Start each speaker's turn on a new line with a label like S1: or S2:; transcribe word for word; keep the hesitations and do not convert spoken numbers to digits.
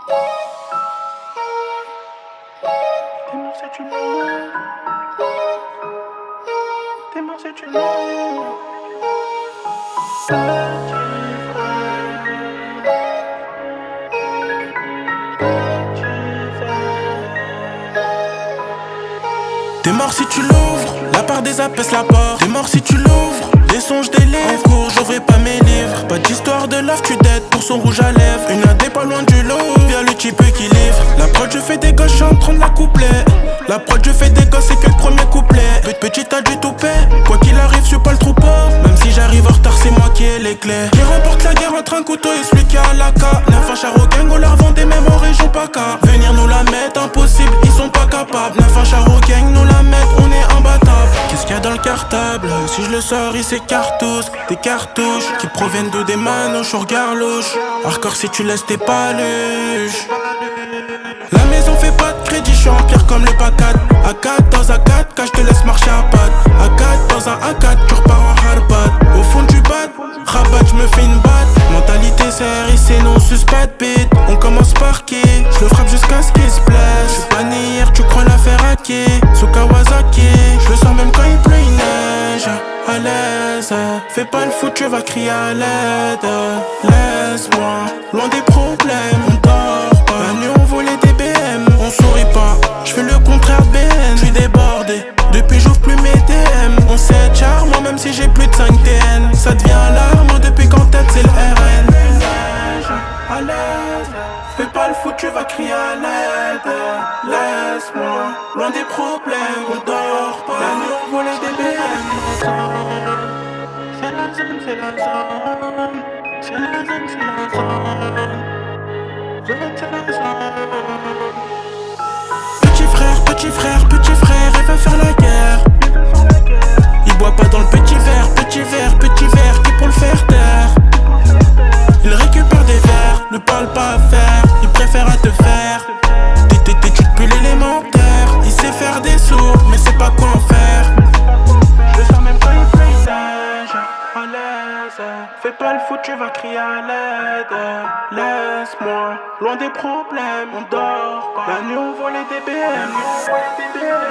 S1: T'es mort si tu l'as. T'es mort si tu l'as. T'es mort si tu l'ouvres, la part des apaise la porte. T'es mort si tu l'ouvres, des songes, des livres. En cours, j'ouvrais pas mes livres. Pas d'histoire de love, tu dettes pour son rouge à lèvres. Une indé pas loin du lot, vient le type qui livre. La prod, je fais des gosses, je suis en train de la coupler. La prod, je fais des gosses, c'est que le premier couplet. Petit t'as du toupet, quoi qu'il arrive, je suis pas le troupeau. Même si j'arrive en retard, c'est moi qui ai les clés. Qui remporte la guerre entre un couteau et celui qui a la K. Neuf un char au gang, on leur vend des mêmes en région PACA. Venir nous la mettre, impossible, ils sont pas capables. Neuf un char au gang, nous la mettre, on est imbattable. Qu'est-ce qu'il y a dans le cartable? Si je le sors, il s'écarte tous. Des cartouches qui proviennent de des manouches, on regarde louche. Hardcore si tu laisses tes paluches. La maison fait pas de crédit, je suis en pierre comme le pacat. A quatre dans un quatre, K, je te laisse marcher à patte. A quatre dans un A quatre, tu repars en hardbat. Au fond du bat, rabat, je me fais une batte. Mentalité C R I C, non sus pas de bite. On commence par qui? Je le frappe jusqu'à ce qu'il se blesse. Je suis pas né hier, tu crois l'affaire à qui? Sous Kawasaki, je le sens même quand il pleut, il neige. À l'aise, fais pas le fou, tu vas crier à l'aide. Laisse-moi, loin des problèmes, on dort pas. La nuit on volait des B M, on sourit pas. Je fais le contraire de B N, je suis débordé. Depuis j'ouvre plus mes D M. On sait charme, moi même si j'ai plus de cinq T N. Ça devient alarme depuis qu'en tête c'est le R N. À l'aise, fais pas le fou, tu vas crier à l'aide. Laisse-moi, loin des problèmes, on dort pas. La nuit on volait des B M. C'est la zone, c'est la zone. C'est la zone, c'est la zone. Zone, c'est la zone. Petit frère, petit frère, petit frère, elle veut faire la guerre. Il boit pas dans le petit verre, petit verre, petit verre, qui pour le faire taire. Il récupère des verres, ne parle pas à faire, il préfère à te faire. T'es t'études plus l'élémentaire, il sait faire des sourds, mais c'est pas quoi en faire. Je le sens même quand il paysage, à l'aise. Fais pas le fou, tu vas crier à l'aide. Laisse-moi, loin des problèmes, on dort pas. La nuit on volait des B M.